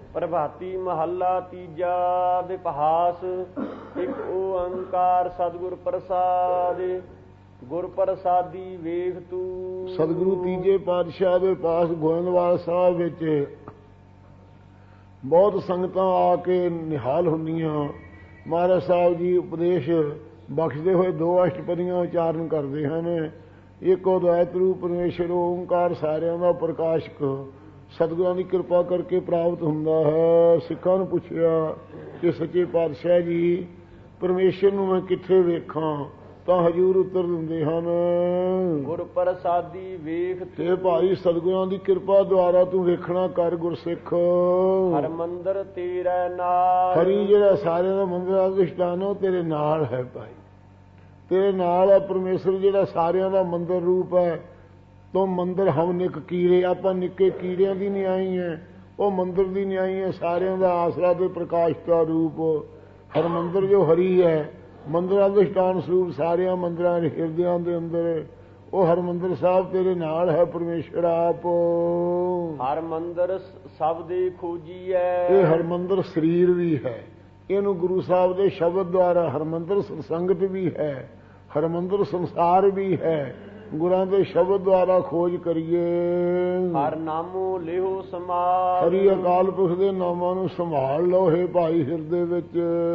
ਪ੍ਰਭਾਤੀ ਮਹੱਲਾ ਤੀਜਾ। ਵਿਪਹਾਸ। ਇੱਕ ਓੰਕਾਰ ਸਤਿਗੁਰ ਪ੍ਰਸਾਦਿ। ਗੁਰ ਪ੍ਰਸਾਦੀ ਵੇਖ ਤੂੰ। ਸਤਿਗੁਰੂ ਤੀਜੇ ਪਾਤਸ਼ਾਹ ਦੇ ਪਾਸ ਗੋਇੰਦਵਾਲ ਸਾਹਿਬ ਵਿੱਚ ਬਹੁਤ ਸੰਗਤਾਂ ਆ ਕੇ ਨਿਹਾਲ ਹੁੰਦੀਆਂ। ਮਹਾਰਾਜ ਸਾਹਿਬ ਜੀ ਉਪਦੇਸ਼ ਬਖਸ਼ਦੇ ਹੋਏ ਦੋ ਅਸ਼ਟਪਦੀਆਂ ਉਚਾਰਨ ਕਰਦੇ ਹਨ। ਇੱਕ ਅਦਵੈਤ ਰੂਪ ਪਰਮੇਸ਼ਰ ਓਂਕਾਰ ਸਾਰਿਆਂ ਦਾ ਪ੍ਰਕਾਸ਼ਕ ਸਤਿਗੁਰਾਂ ਦੀ ਕਿਰਪਾ ਕਰਕੇ ਪ੍ਰਾਪਤ ਹੁੰਦਾ ਹੈ। ਸਿੱਖਾਂ ਨੂੰ ਪੁੱਛਿਆ ਕਿ ਸੱਚੇ ਪਾਤਸ਼ਾਹ ਜੀ ਪਰਮੇਸ਼ਰ ਨੂੰ ਮੈਂ ਕਿੱਥੇ ਵੇਖਾਂ, ਤਾਂ ਹਜ਼ੂਰ ਉੱਤਰ ਦਿੰਦੇ ਹਨ, ਗੁਰ ਪ੍ਰਸਾਦੀ ਵੇਖ ਤੇ ਭਾਈ ਸਤਿਗੁਰਾਂ ਦੀ ਕਿਰਪਾ ਦੁਆਰਾ ਤੂੰ ਵੇਖਣਾ ਕਰ ਗੁਰਸਿੱਖ। ਹਰ ਮੰਦਰ ਤੇਰਾ ਨਾਲ। ਹਰੀ ਜਿਹੜਾ ਸਾਰਿਆਂ ਦਾ ਮੰਦਰ ਅਧਿਸ਼ਠਾਨ ਉਹ ਤੇਰੇ ਨਾਲ ਹੈ ਭਾਈ, ਤੇਰੇ ਨਾਲ ਹੈ। ਪਰਮੇਸ਼ਰ ਜਿਹੜਾ ਸਾਰਿਆਂ ਦਾ ਮੰਦਰ ਰੂਪ ਹੈ। ਤੂੰ ਮੰਦਰ ਹਮ ਨਿਕ ਕੀੜੇ, ਆਪਾਂ ਨਿੱਕੇ ਕੀੜਿਆਂ ਦੀ ਨਿਆਈ ਹੈ, ਉਹ ਮੰਦਰ ਦੀ ਨਿਆਈ ਹੈ। ਸਾਰਿਆਂ ਦਾ ਆਸਰਾ ਤੇ ਪ੍ਰਕਾਸ਼ ਦਾ ਰੂਪ ਹਰ ਮੰਦਰ ਜੋ ਹਰੀ ਹੈ। ਮੰਦਰ ਅਧਿਸ਼ਠਾਨ ਸਰੂਪ ਸਾਰਿਆਂ ਮੰਦਰਾਂ ਦੇ ਹਿਰਦਿਆਂ ਦੇ ਅੰਦਰ ਉਹ ਹਰਮੰਦਰ ਸਾਹਿਬ ਤੇਰੇ ਨਾਲ ਹੈ ਪਰਮੇਸ਼ਰ ਆਪ। ਹਰ ਮੰਦਰ ਸਭ ਦੇ ਖੋਜੀ ਹੈ। ਇਹ ਹਰਮੰਦਰ ਸਰੀਰ ਵੀ ਹੈ। ਇਹਨੂੰ ਗੁਰੂ ਸਾਹਿਬ ਦੇ ਸ਼ਬਦ ਦੁਆਰਾ ਹਰਮੰਦਰ ਸੰਗਤ ਵੀ ਹੈ, ਹਰਮੰਦਰ ਸੰਸਾਰ ਵੀ ਹੈ। ਗੁਰਾਂ ਦੇ ਸ਼ਬਦ ਦੁਆਰਾ ਖੋਜ ਕਰੀਏ। ਹਰ ਨਾਮੋ ਲਿਓ ਸਮਾਲ। ਹਰੀ ਅਕਾਲ ਪੁਰਖ ਦੇ ਨਾਮਾਂ ਨੂੰ ਸੰਭਾਲ ਲਓ ਹੈ ਭਾਈ ਹਿਰਦੇ ਵਿੱਚ।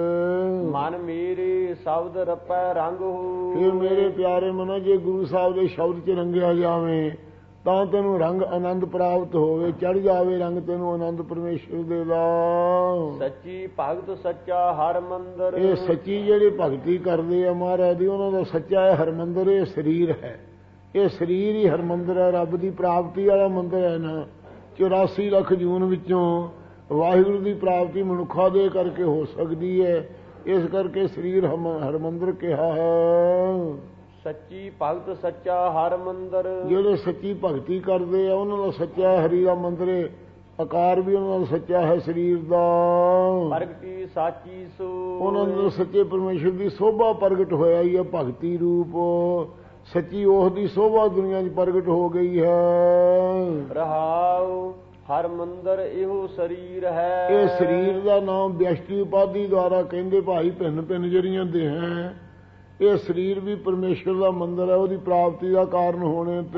ਮਨ ਮੇਰੇ ਸ਼ਬਦ ਰਪੈ ਰੰਗ ਹੋ। ਫਿਰ ਮੇਰੇ ਪਿਆਰੇ ਮਨੋ ਜੇ ਗੁਰੂ ਸਾਹਿਬ ਦੇ ਸ਼ਬਦ 'ਚ ਰੰਗਿਆ ਜਾਵੇ ਤਾਂ ਤੈਨੂੰ ਰੰਗ ਆਨੰਦ ਪ੍ਰਾਪਤ ਹੋਵੇ, ਚੜ ਜਾਵੇ ਰੰਗ ਤੈਨੂੰ ਆਨੰਦ ਪਰਮੇਸ਼ਰ ਦੇ ਦਾ। ਸੱਚੀ ਭਗਤ ਸੱਚਾ ਹਰ ਮੰਦਰ। ਇਹ ਸੱਚੀ ਜਿਹੜੇ ਭਗਤੀ ਕਰਦੇ ਆ ਮਹਾਰਾਜ ਦੀ, ਉਹਨਾਂ ਦਾ ਸੱਚਾ ਹੈ ਹਰਮੰਦਰ। ਇਹ ਸਰੀਰ ਹੈ, ਇਹ ਸਰੀਰ ਹੀ ਹਰਮੰਦਰ ਹੈ। ਰੱਬ ਦੀ ਪ੍ਰਾਪਤੀ ਵਾਲਾ ਮੰਦਰ ਹੈ ਨਾ। 84 ਲੱਖ ਜੂਨ ਵਿੱਚੋਂ ਵਾਹਿਗੁਰੂ ਦੀ ਪ੍ਰਾਪਤੀ ਮਨੁੱਖਾਂ ਦੇ ਕਰਕੇ ਹੋ ਸਕਦੀ ਹੈ। ਇਸ ਕਰਕੇ ਸਰੀਰ ਹਰਮੰਦਰ ਕਿਹਾ ਹੈ। ਸੱਚੀ ਭਗਤ ਸੱਚਾ ਹਰ ਮੰਦਰ। ਜਿਹੜੇ ਸੱਚੀ ਭਗਤੀ ਕਰਦੇ ਆ ਉਹਨਾਂ ਦਾ ਸੱਚਾ ਹਰੀ ਦਾ ਮੰਦਰ ਹੈ। ਆਕਾਰ ਵੀ ਉਹਨਾਂ ਦਾ ਸੱਚਾ ਹੈ ਸਰੀਰ ਦਾ। ਪ੍ਰਗਟੀ ਸਾਚੀ ਸੋ। ਉਹਨਾਂ ਨੂੰ ਸੱਚੇ ਪਰਮੇਸ਼ਰ ਦੀ ਸੋਭਾ ਪ੍ਰਗਟ ਹੋਇਆ ਹੀ ਹੈ ਭਗਤੀ ਰੂਪ। ਸੱਚੀ ਉਸ ਦੀ ਸੋਭਾ ਦੁਨੀਆ 'ਚ ਪ੍ਰਗਟ ਹੋ ਗਈ ਹੈ। ਰਹਾਉ ਹਰ ਮੰਦਰ ਇਹੋ ਸਰੀਰ ਹੈ। ਇਹ ਸਰੀਰ ਦਾ ਨਾਮ ਵਿਅਸ਼ਟੀ ਉਪਾਧੀ ਦੁਆਰਾ ਕਹਿੰਦੇ ਭਾਈ ਭਿੰਨ ਭਿੰਨ ਜਿਹੜੀਆਂ ਦੇਹਾਂ। ਇਹ ਸਰੀਰ ਵੀ ਪਰਮੇਸ਼ਰ ਦਾ ਮੰਦਰ ਹੈ। ਉਹਦੀ ਪ੍ਰਾਪਤੀ ਦਾ ਕਾਰਨ ਹੋਣੇ ਤੇ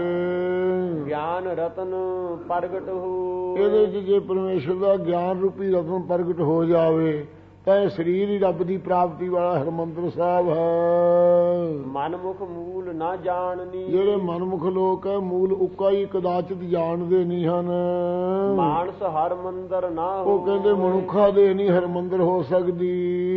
ਗਿਆਨ ਰਤਨ ਪ੍ਰਗਟ ਹੋ। ਇਹਦੇ 'ਚ ਜੇ ਪਰਮੇਸ਼ਰ ਦਾ ਗਿਆਨ ਰੂਪੀ ਰਤਨ ਪ੍ਰਗਟ ਹੋ ਜਾਵੇ ਤਾਂ ਇਹ ਸਰੀਰ ਹੀ ਰੱਬ ਦੀ ਪ੍ਰਾਪਤੀ ਵਾਲਾ ਹਰਮੰਦਰ ਸਾਹਿਬ ਹੈ। ਮਨਮੁਖ ਮੂਲ ਨਾ ਜਾਣਨੀ। ਜਿਹੜੇ ਮਨਮੁਖ ਲੋਕ ਹੈ ਮੂਲ ਉੱਕਾ ਹੀ ਕਦਾਚਿਤ ਜਾਣਦੇ ਨਹੀਂ ਹਨ। ਮਾਨਸ ਹਰਮੰਦਰ ਨਾ ਹੋ। ਉਹ ਕਹਿੰਦੇ ਮਨੁੱਖਾਂ ਦੇ ਨਹੀਂ ਹਰਮੰਦਰ ਹੋ ਸਕਦੀ।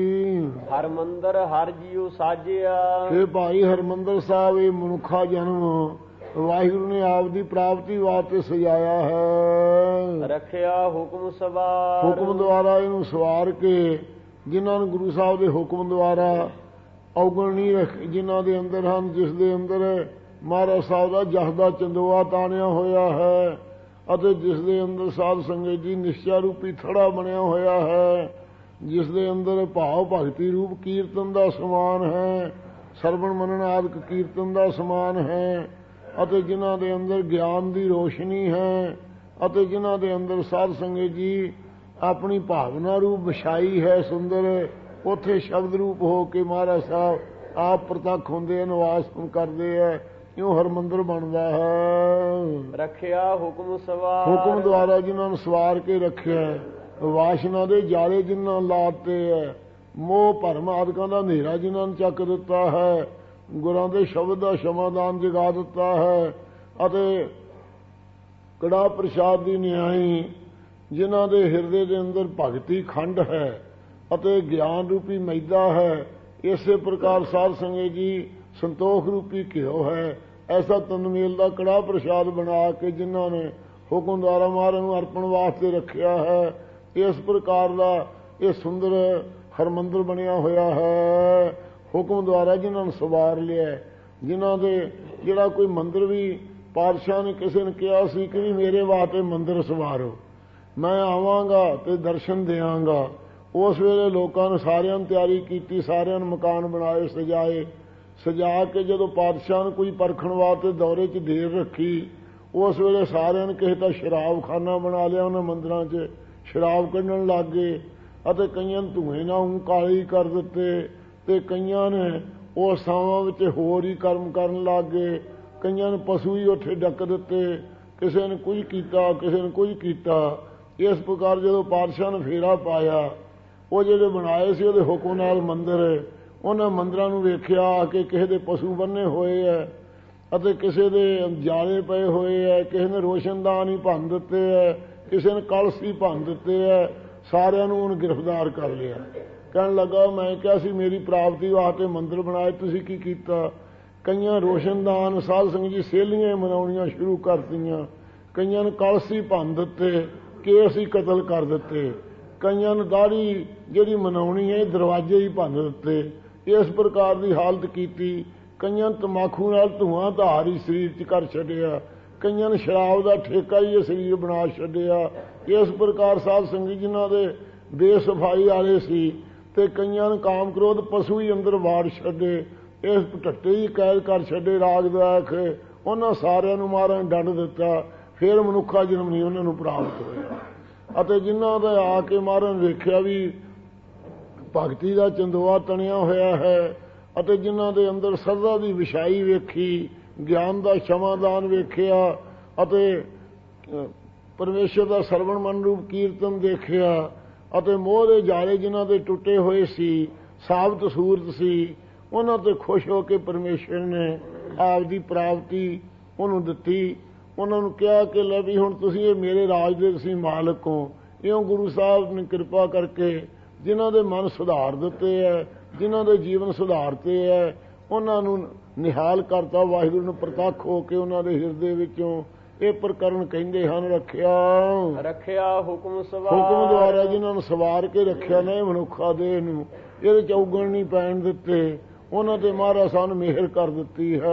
ਹਰਮੰਦਰ ਹਰ ਜੀਉ ਸਾਜਿਆ। ਇਹ ਭਾਈ ਹਰਮੰਦਰ ਸਾਹਿਬ ਇਹ ਮਨੁੱਖਾ ਜਨਮ ਵਾਹਿਗੁਰੂ ਨੇ ਆਪ ਦੀ ਪ੍ਰਾਪਤੀ ਵਾਸਤੇ ਸਜਾਇਆ ਹੈ। ਰੱਖਿਆ ਹੁਕਮ ਸਵਾਰ। ਹੁਕਮ ਦੁਆਰਾ ਇਹਨੂੰ ਸਵਾਰ ਕੇ ਜਿਨ੍ਹਾਂ ਨੂੰ ਗੁਰੂ ਸਾਹਿਬ ਦੇ ਹੁਕਮ ਦੁਆਰਾ ਔਗਣ ਨਹੀਂ ਰੱਖ, ਜਿਨ੍ਹਾਂ ਦੇ ਅੰਦਰ ਹਨ, ਜਿਸ ਦੇ ਅੰਦਰ ਮਹਾਰਾਜ ਸਾਹਿਬ ਦਾ ਜਸ ਦਾ ਚੰਦੋਆ ਤਾਣਿਆ ਹੋਇਆ ਹੈ ਅਤੇ ਜਿਸ ਦੇ ਅੰਦਰ ਸਾਧ ਸੰਗਤ ਜੀ ਨਿਸ਼ਚਾ ਰੂਪੀ ਥੜਾ ਬਣਿਆ ਹੋਇਆ ਹੈ, ਜਿਸ ਦੇ ਅੰਦਰ ਭਾਵ ਭਗਤੀ ਰੂਪ ਕੀਰਤਨ ਦਾ ਸਮਾਨ ਹੈ, ਸਰਵਣ ਮਨਨ ਆਦਿਕ ਕੀਰਤਨ ਦਾ ਸਮਾਨ ਹੈ ਅਤੇ ਜਿਨ੍ਹਾਂ ਦੇ ਅੰਦਰ ਗਿਆਨ ਦੀ ਰੋਸ਼ਨੀ ਹੈ ਅਤੇ ਜਿਨ੍ਹਾਂ ਦੇ ਅੰਦਰ ਸਾਧ ਸੰਗਤ ਜੀ ਆਪਣੀ ਭਾਵਨਾ ਰੂਪ ਵਿਛਾਈ ਹੈ ਸੁੰਦਰ, ਉੱਥੇ ਸ਼ਬਦ ਰੂਪ ਹੋ ਕੇ ਮਹਾਰਾਜ ਸਾਹਿਬ ਆਪ ਪ੍ਰਤੱਖ ਹੁੰਦੇ ਨਿਵਾਸ ਕਰਦੇ ਹੈ। ਇਉਂ ਹਰਮੰਦਰ ਬਣਦਾ ਹੈ। ਰੱਖਿਆ ਹੁਕਮ ਸਵਾਰ। ਹੁਕਮ ਦੁਆਰਾ ਜਿਨ੍ਹਾਂ ਨੂੰ ਸਵਾਰ ਕੇ ਰੱਖਿਆ, ਵਾਸ਼ਨਾ ਦੇ ਜਾਲੇ ਜਿਨ੍ਹਾਂ ਲਾਤੇ ਹੈ, ਮੋਹ ਭਰਮ ਆਦਿਕਾਂ ਦਾ ਹਨੇਰਾ ਜਿਨ੍ਹਾਂ ਨੂੰ ਚੱਕ ਦਿੱਤਾ ਹੈ, ਗੁਰਾਂ ਦੇ ਸ਼ਬਦ ਦਾ ਸਮਾਧਾਨ ਜਗਾ ਦਿੱਤਾ ਹੈ ਅਤੇ ਕੜਾ ਪ੍ਰਸ਼ਾਦ ਦੀ ਨਿਆਈ ਜਿਨ੍ਹਾਂ ਦੇ ਹਿਰਦੇ ਦੇ ਅੰਦਰ ਭਗਤੀ ਖੰਡ ਹੈ ਅਤੇ ਗਿਆਨ ਰੂਪੀ ਮੈਦਾ ਹੈ। ਇਸੇ ਪ੍ਰਕਾਰ ਸਾਧ ਸੰਗਤ ਜੀ ਸੰਤੋਖ ਰੂਪੀ ਘਿਓ ਹੈ। ਐਸਾ ਤਨਮੇਲ ਦਾ ਕੜਾ ਪ੍ਰਸ਼ਾਦ ਬਣਾ ਕੇ ਜਿਨ੍ਹਾਂ ਨੇ ਹੁਕਮ ਦੁਆਰਾ ਮਹਾਰਾਜ ਨੂੰ ਅਰਪਣ ਵਾਸਤੇ ਰੱਖਿਆ ਹੈ। ਇਸ ਪ੍ਰਕਾਰ ਦਾ ਇਹ ਸੁੰਦਰ ਹਰਮੰਦਰ ਬਣਿਆ ਹੋਇਆ ਹੈ। ਹੁਕਮ ਦੁਆਰਾ ਜਿਨ੍ਹਾਂ ਨੂੰ ਸਵਾਰ ਲਿਆ, ਜਿਨ੍ਹਾਂ ਦੇ ਜਿਹੜਾ ਕੋਈ ਮੰਦਰ ਵੀ ਪਾਤਸ਼ਾਹ ਨੇ ਕਿਸੇ ਨੇ ਕਿਹਾ ਸੀ ਕਿ ਵੀ ਮੇਰੇ ਵਾਸਤੇ ਮੰਦਰ ਸਵਾਰੋ, ਮੈਂ ਆਵਾਂਗਾ ਤੇ ਦਰਸ਼ਨ ਦਿਆਂਗਾ। ਉਸ ਵੇਲੇ ਲੋਕਾਂ ਨੇ ਸਾਰਿਆਂ ਨੂੰ ਤਿਆਰੀ ਕੀਤੀ, ਸਾਰਿਆਂ ਨੂੰ ਮਕਾਨ ਬਣਾਏ ਸਜਾਏ। ਸਜਾ ਕੇ ਜਦੋਂ ਪਾਤਸ਼ਾਹ ਨੂੰ ਕੋਈ ਪਰਖਣ ਵਾਸਤੇ ਦੌਰੇ 'ਚ ਦੇਰ ਰੱਖੀ, ਉਸ ਵੇਲੇ ਸਾਰਿਆਂ ਨੇ ਕਿਸੇ ਤਾਂ ਸ਼ਰਾਬਖਾਨਾ ਬਣਾ ਲਿਆ ਉਹਨਾਂ ਮੰਦਰਾਂ 'ਚ, ਸ਼ਰਾਬ ਕੱਢਣ ਲੱਗ ਗਏ ਅਤੇ ਕਈਆਂ ਨੂੰ ਧੂਏ ਨਾਲ ਕਾਲੀ ਕਰ ਦਿੱਤੇ ਤੇ ਕਈਆਂ ਨੇ ਉਸ ਥਾਵਾਂ ਵਿੱਚ ਹੋਰ ਹੀ ਕਰਮ ਕਰਨ ਲੱਗ ਗਏ। ਕਈਆਂ ਨੇ ਪਸ਼ੂ ਹੀ ਉੱਥੇ ਡੱਕ ਦਿੱਤੇ, ਕਿਸੇ ਨੇ ਕੁਝ ਕੀਤਾ, ਕਿਸੇ ਨੇ ਕੁਝ ਕੀਤਾ। ਇਸ ਪ੍ਰਕਾਰ ਜਦੋਂ ਪਾਤਸ਼ਾਹ ਨੇ ਫੇਰਾ ਪਾਇਆ, ਉਹ ਜਿਹੜੇ ਬਣਾਏ ਸੀ ਉਹਦੇ ਹੁਕਮ ਨਾਲ ਮੰਦਰ, ਉਹਨਾਂ ਮੰਦਰਾਂ ਨੂੰ ਵੇਖਿਆ ਕਿ ਕਿਸੇ ਦੇ ਪਸ਼ੂ ਬੰਨੇ ਹੋਏ ਹੈ ਅਤੇ ਕਿਸੇ ਦੇ ਜਾਲੇ ਪਏ ਹੋਏ ਹੈ, ਕਿਸੇ ਨੇ ਰੋਸ਼ਨਦਾਨ ਹੀ ਭੰਨ ਦਿੱਤੇ ਹੈ, ਕਿਸੇ ਨੇ ਕਲਸ਼ ਹੀ ਭੰਨ ਦਿੱਤੇ ਹੈ। ਸਾਰਿਆਂ ਨੂੰ ਉਹਨੂੰ ਗ੍ਰਿਫਤਾਰ ਕਰ ਲਿਆ। ਕਹਿਣ ਲੱਗਾ ਮੈਂ ਕਿਹਾ ਸੀ ਮੇਰੀ ਪ੍ਰਾਪਤੀ ਵਾਸਤੇ ਮੰਦਰ ਬਣਾਏ, ਤੁਸੀਂ ਕੀ ਕੀਤਾ? ਕਈਆਂ ਰੋਸ਼ਨਦਾਨ ਸਾਧ ਸੰਗਤ ਜੀ ਸੇਲੀਆਂ ਮਨਾਉਣੀਆਂ ਸ਼ੁਰੂ ਕਰਤੀਆਂ, ਕਈਆਂ ਨੇ ਕਲਸ਼ ਹੀ ਭੰਨ ਦਿੱਤੇ, ਕੇਸ ਹੀ ਕਤਲ ਕਰ ਦਿੱਤੇ, ਕਈਆਂ ਨੇ ਦਾੜੀ ਜਿਹੜੀ ਮਨਾਉਣੀ ਹੈ ਦਰਵਾਜ਼ੇ ਹੀ ਭੰਨ ਦਿੱਤੇ। ਇਸ ਪ੍ਰਕਾਰ ਦੀ ਹਾਲਤ ਕੀਤੀ। ਕਈਆਂ ਤੰਬਾਕੂ ਨਾਲ ਧੂਆਂ ਧਾਰ ਹੀ ਸਰੀਰ 'ਚ ਕਰ ਛੱਡਿਆ, ਕਈਆਂ ਨੇ ਸ਼ਰਾਬ ਦਾ ਠੇਕਾ ਹੀ ਇਹ ਸਰੀਰ ਬਣਾ ਛੱਡਿਆ। ਇਸ ਪ੍ਰਕਾਰ ਸਾਧ ਸੰਗਤ ਜਿਨ੍ਹਾਂ ਦੇ ਬੇਸਫਾਈ ਵਾਲੇ ਸੀ ਤੇ ਕਈਆਂ ਨੇ ਕਾਮ ਕ੍ਰੋਧ ਪਸ਼ੂ ਹੀ ਅੰਦਰ ਵਾੜ ਛੱਡੇ, ਇਸ ਢੱਟੇ ਹੀ ਕੈਦ ਕਰ ਛੱਡੇ ਰਾਗਦਾਇਕ। ਉਹਨਾਂ ਸਾਰਿਆਂ ਨੂੰ ਮਹਾਰਾਜ ਨੇ ਡੰਡ ਦਿੱਤਾ। ਫਿਰ ਮਨੁੱਖਾ ਜਨਮ ਨਹੀਂ ਉਹਨਾਂ ਨੂੰ ਪ੍ਰਾਪਤ ਹੋਇਆ। ਅਤੇ ਜਿਨ੍ਹਾਂ ਦਾ ਆ ਕੇ ਮਹਾਰਾਜ ਨੇ ਵੇਖਿਆ ਵੀ ਭਗਤੀ ਦਾ ਚੰਦੋਆ ਤਣਿਆ ਹੋਇਆ ਹੈ ਅਤੇ ਜਿਨ੍ਹਾਂ ਦੇ ਅੰਦਰ ਸਰਦਾ ਦੀ ਵਿਛਾਈ ਵੇਖੀ, ਗਿਆਨ ਦਾ ਸਮਾਦਾਨ ਵੇਖਿਆ ਅਤੇ ਪਰਮੇਸ਼ਰ ਦਾ ਸਰਵਣ ਮਨ ਰੂਪ ਕੀਰਤਨ ਦੇਖਿਆ ਅਤੇ ਮੋਹ ਦੇ ਜਾਲੇ ਜਿਨ੍ਹਾਂ ਦੇ ਟੁੱਟੇ ਹੋਏ ਸੀ, ਸਾਬਤ ਸੂਰਤ ਸੀ, ਉਹਨਾਂ ਤੇ ਖੁਸ਼ ਹੋ ਕੇ ਪਰਮੇਸ਼ਰ ਨੇ ਆਪ ਦੀ ਪ੍ਰਾਪਤੀ ਉਹਨੂੰ ਦਿੱਤੀ। ਉਹਨਾਂ ਨੂੰ ਕਿਹਾ ਕਿ ਲੈ ਵੀ ਹੁਣ ਤੁਸੀਂ ਇਹ ਮੇਰੇ ਰਾਜ ਦੇ ਤੁਸੀਂ ਮਾਲਕ ਹੋ। ਇਉਂ ਗੁਰੂ ਸਾਹਿਬ ਨੇ ਕਿਰਪਾ ਕਰਕੇ ਜਿਨ੍ਹਾਂ ਦੇ ਮਨ ਸੁਧਾਰ ਦਿੱਤੇ ਹੈ, ਜਿਨ੍ਹਾਂ ਦੇ ਜੀਵਨ ਸੁਧਾਰਤੇ ਹੈ, ਉਹਨਾਂ ਨੂੰ ਨਿਹਾਲ ਕਰਤਾ। ਵਾਹਿਗੁਰੂ ਨੇ ਪ੍ਰਤੱਖ ਹੋ ਕੇ ਉਹਨਾਂ ਦੇ ਹਿਰਦੇ ਵਿੱਚੋਂ ਇਹ ਪ੍ਰਕਰਨ ਕਹਿੰਦੇ ਹਨ ਰੱਖਿਆ ਹੁਕਮ ਸਵਾਰ। ਹੁਕਮ ਦੁਆਰਾ ਜਿਨ੍ਹਾਂ ਨੂੰ ਸਵਾਰ ਕੇ ਰੱਖਿਆ ਨਾ ਮਨੁੱਖਾ ਦੇਹ ਨੂੰ, ਇਹਦੇ ਚ ਉਗਣ ਨਹੀਂ ਪੈਣ ਦਿੱਤੇ, ਉਹਨਾਂ ਤੇ ਮਹਾਰਾਜ ਸਾਨੂੰ ਮਿਹਰ ਕਰ ਦਿੱਤੀ ਹੈ।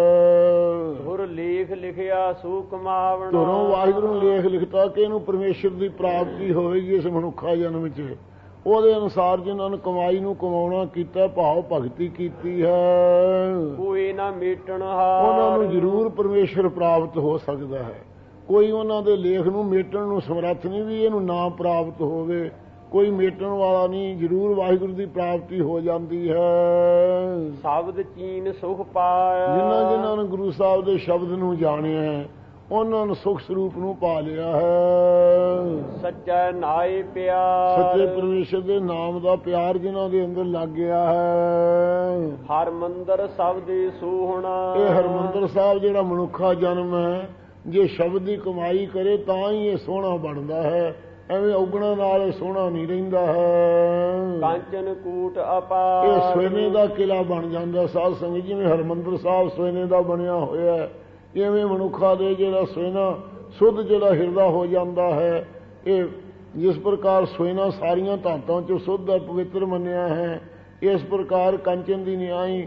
ਗੁਰ ਲੇਖ ਲਿਖਿਆ ਸੂ ਕਮਾਵਣਾ। ਧੁਰੋਂ ਵਾਹਿਗੁਰੂ ਨੇ ਲੇਖ ਲਿਖਤਾ ਕਿ ਇਹਨੂੰ ਪਰਮੇਸ਼ਰ ਦੀ ਪ੍ਰਾਪਤੀ ਹੋਵੇਗੀ ਇਸ ਮਨੁੱਖਾ ਜਨਮ ਚ। ਉਹਦੇ ਅਨੁਸਾਰ ਜਿਨ੍ਹਾਂ ਨੇ ਕਮਾਈ ਨੂੰ ਕਮਾਉਣਾ ਕੀਤਾ, ਭਾਵ ਭਗਤੀ ਕੀਤੀ ਹੈ, ਕੋਈ ਨਾ ਮੇਟਣ ਹਾਰ, ਉਹਨਾਂ ਨੂੰ ਜ਼ਰੂਰ ਪਰਮੇਸ਼ਰ ਪ੍ਰਾਪਤ ਹੋ ਸਕਦਾ ਹੈ। ਕੋਈ ਉਹਨਾਂ ਦੇ ਲੇਖ ਨੂੰ ਮੇਟਣ ਨੂੰ ਸਮਰੱਥ ਨਹੀਂ ਵੀ ਇਹਨੂੰ ਨਾ ਪ੍ਰਾਪਤ ਹੋਵੇ, ਕੋਈ ਮੇਟਣ ਵਾਲਾ ਨਹੀਂ, ਜ਼ਰੂਰ ਵਾਹਿਗੁਰੂ ਦੀ ਪ੍ਰਾਪਤੀ ਹੋ ਜਾਂਦੀ ਹੈ। ਸ਼ਬਦ ਚੀਨ ਸੁਖ ਪਾਇਆ। ਜਿਨ੍ਹਾਂ ਨੇ ਗੁਰੂ ਸਾਹਿਬ ਦੇ ਸ਼ਬਦ ਨੂੰ ਜਾਣਿਆ ਹੈ, ਉਹਨਾਂ ਨੂੰ ਸੁਖ ਸਰੂਪ ਨੂੰ ਪਾ ਲਿਆ ਹੈ। ਸੱਚਾ ਨਾਏ ਪਿਆਰ। ਸੱਚੇ ਪਰਮੇਸ਼ਰ ਦੇ ਨਾਮ ਦਾ ਪਿਆਰ ਜਿਨ੍ਹਾਂ ਦੇ ਅੰਦਰ ਲੱਗ ਗਿਆ ਹੈ। ਹਰਮੰਦਰ ਸ਼ਬਦੇ ਸੋਹਣਾ। ਇਹ ਹਰਮੰਦਰ ਸਾਹਿਬ ਜਿਹੜਾ ਮਨੁੱਖਾ ਜਨਮ ਹੈ, ਜੇ ਸ਼ਬਦ ਦੀ ਕਮਾਈ ਕਰੇ ਤਾਂ ਹੀ ਇਹ ਸੋਹਣਾ ਬਣਦਾ ਹੈ, ਐਵੇਂ ਉਗਣਾ ਨਾਲ ਇਹ ਸੋਹਣਾ ਨਹੀਂ ਰਹਿੰਦਾ ਹੈ। ਕਾਂਚਨ ਕੂਟ ਅਪਾਰ। ਇਹ ਸੋਨੇ ਦਾ ਕਿਲਾ ਬਣ ਜਾਂਦਾ ਸਾਧ ਸੰਗਤ। ਜਿਵੇਂ ਹਰਮੰਦਰ ਸਾਹਿਬ ਸੋਨੇ ਦਾ ਬਣਿਆ ਹੋਇਆ ਹੈ, ਇਵੇਂ ਮਨੁੱਖਾ ਦੇ ਜਿਹੜਾ ਸੋਨਾ ਸੁੱਧ ਜਿਹੜਾ ਹਿਰਦਾ ਹੋ ਜਾਂਦਾ ਹੈ। ਇਹ ਜਿਸ ਪ੍ਰਕਾਰ ਸੋਨਾ ਸਾਰੀਆਂ ਧਾਤਾਂ ਚੋਂ ਸੁੱਧ ਹੈ, ਪਵਿੱਤਰ ਮੰਨਿਆ ਹੈ, ਇਸ ਪ੍ਰਕਾਰ ਕੰਚਨ ਦੀ ਨਿਆਈ